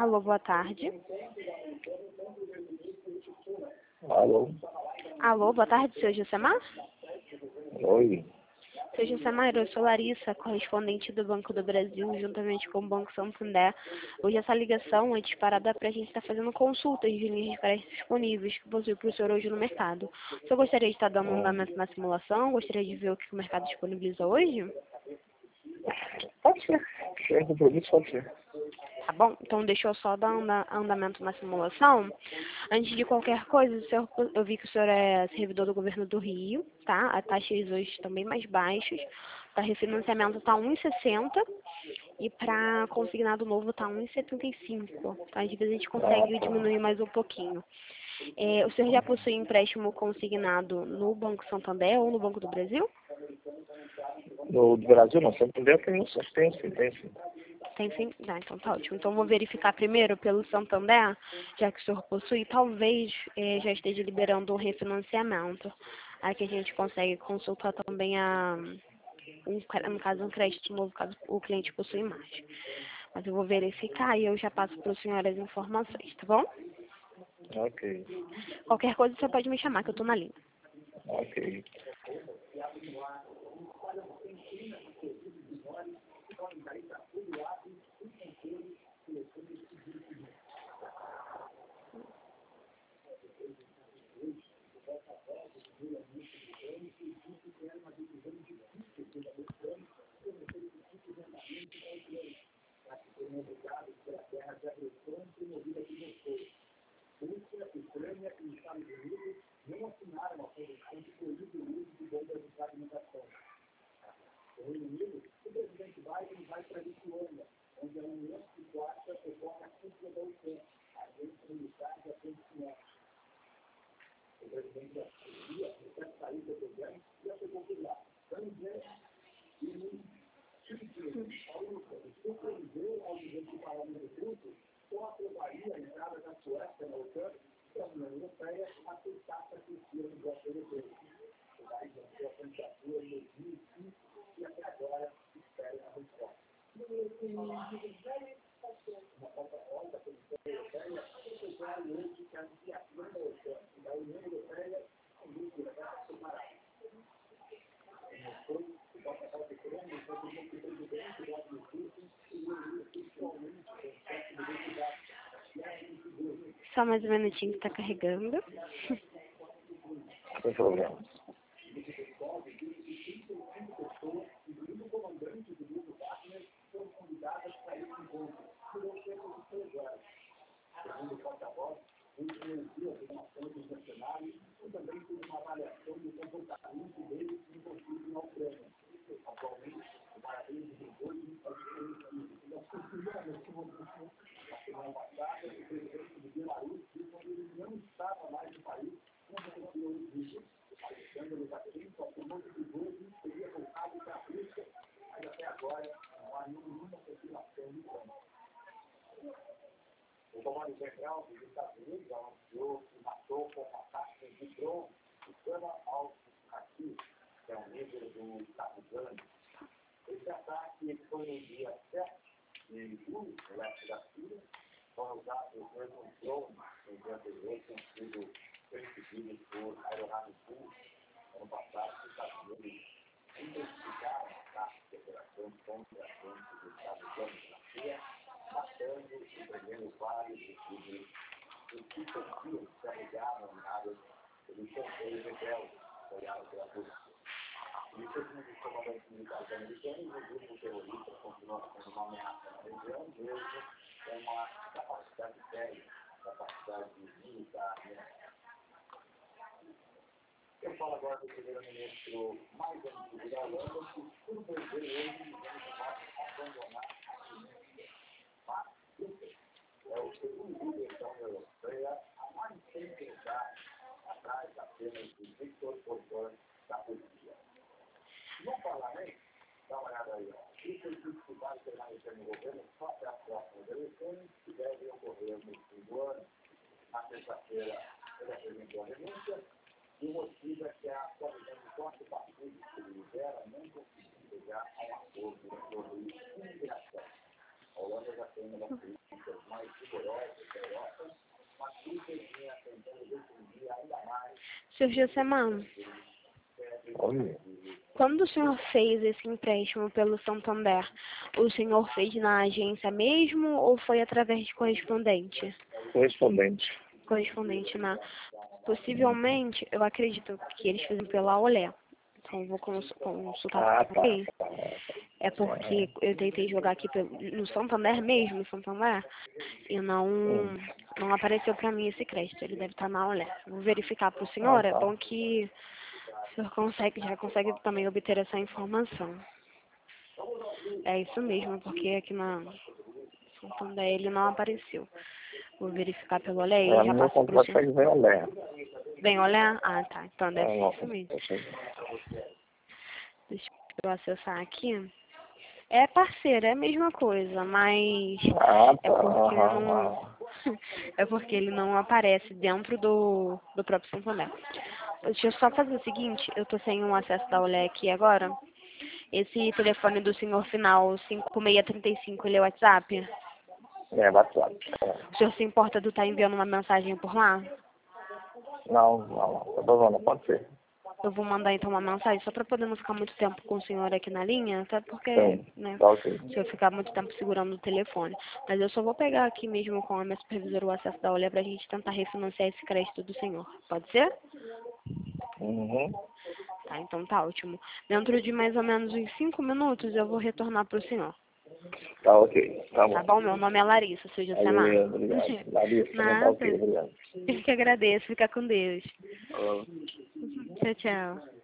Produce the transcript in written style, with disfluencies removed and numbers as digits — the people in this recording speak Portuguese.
Alô, boa tarde. Alô? Alô, boa tarde, seu Josemar? Oi. Seu Josemar, eu sou Larissa, correspondente do Banco do Brasil, juntamente com o Banco Santander. Hoje essa ligação é disparada para a gente estar fazendo consultas de linhas de crédito disponíveis que possui para o senhor hoje no mercado. O senhor gostaria de estar dando um andamento na simulação? Gostaria de ver o que o mercado disponibiliza hoje? Pode ser. Sem compromisso, pode ser. Tá bom? Então deixa eu só dar andamento na simulação. Antes de qualquer coisa, eu vi que o senhor é servidor do governo do Rio, tá? As taxas hoje estão bem mais baixas. Para refinanciamento está 1,60 e para consignado novo está 1,75. Tá? Às vezes a gente consegue diminuir mais um pouquinho. O senhor já possui empréstimo consignado no Banco Santander ou no Banco do Brasil? No Brasil não, Santander tem sim. Tem sim? Ah, então tá ótimo. Então vou verificar primeiro pelo Santander, já que o senhor possui, talvez já esteja liberando um refinanciamento. Aí que a gente consegue consultar também no caso um crédito novo, caso o cliente possui mais. Mas eu vou verificar e eu já passo para o senhor as informações, tá bom? Ok. Qualquer coisa você pode me chamar, que eu tô na linha. Ok. Só mais um minutinho que está carregando. Sem problema. O Comando Central dos Estados Unidos anunciou que matou com uma taxa de drone o Sana al-Haki, que é um líder do Talibã. Esse ataque foi no dia 7 de julho, no leste da Síria, foram usados os mesmos drones que no dia anterior tinham sido perseguidos por aeronaves russas. Ano passado, os Estados Unidos intensificaram ataques de operações contra agentes do Estado Islâmico na Síria, matando e prendendo vários discípulos dos que conseguiam se arregaram em áreas dos fronteiros rebeldes apoiados pela Rússia. E segundo os comandantes militares americanos, o grupo terrorista continua sendo uma ameaça na região, mesmo com uma capacidade séria, capacidade militar. Eu falo agora do primeiro-ministro mais antigo da Holanda, que surpreendeu hoje dizendo que vai abandonar a Tunísia. É o segundo líder da União Europeia a mais tempo lugar atrás apenas de Viktor Orbán da Turquia. No parlamento, dá uma olhada aí, isso é dificuldade de permanecer no governo só até as próximas eleições, que devem ocorrer no fim do ano. Na terça-feira, ele apresentou a renúncia, e o motivo é que a coalizão de 4 partidos que ele lidera não conseguiu chegar a um acordo sobre imigração. A Holanda já tem uma das políticas mais rigorosas Seu Josemar, Oi. quando o senhor fez esse empréstimo pelo Santander, o senhor fez na agência mesmo ou foi através de correspondente? Correspondente. Correspondente, né? Possivelmente, eu acredito que eles fizeram pela Olé. Então, eu vou consultar Ah, com tá. ele. É porque eu tentei jogar aqui no Santander mesmo, Santander, e não apareceu pra mim esse crédito. Ele deve estar na Olé. Vou verificar pro Ah, senhor. É tá. bom que o senhor já consegue também obter essa informação. É isso mesmo, porque aqui na Santander ele não apareceu. Vou verificar pelo Olé e No já meu passo pro contrato senhor. segue bem Olé. Bem, olha. Ah, tá. Então deve ser isso Nossa, mesmo. eu sei. Deixa eu acessar aqui. É parceiro, é a mesma coisa, mas Ah, é tá. porque Aham, não aham. é porque ele não aparece dentro do próprio Santander. Deixa eu só fazer o seguinte, eu tô sem um acesso da Olé aqui agora. Esse telefone do senhor final 5635, ele é WhatsApp? É, WhatsApp. É. O senhor se importa de estar enviando uma mensagem por lá? Não. Tá bom, não pode ser. Eu vou mandar então uma mensagem só para poder não ficar muito tempo com o senhor aqui na linha, até porque, Sim. né, Tá ok. se eu ficar muito tempo segurando o telefone. Mas eu só vou pegar aqui mesmo com a minha supervisora o acesso da Olé pra gente tentar refinanciar esse crédito do senhor. Pode ser? Uhum. Tá, então tá ótimo. Dentro de mais ou menos uns 5 minutos eu vou retornar pro senhor. Tá ok. Tá Tá bom. bom? Meu nome é Larissa, seu Josemar. Valeu, obrigado. Larissa, também tá ok, Nada. obrigado. Eu que agradeço. Fica com Deus. Falou. Tchau, tchau.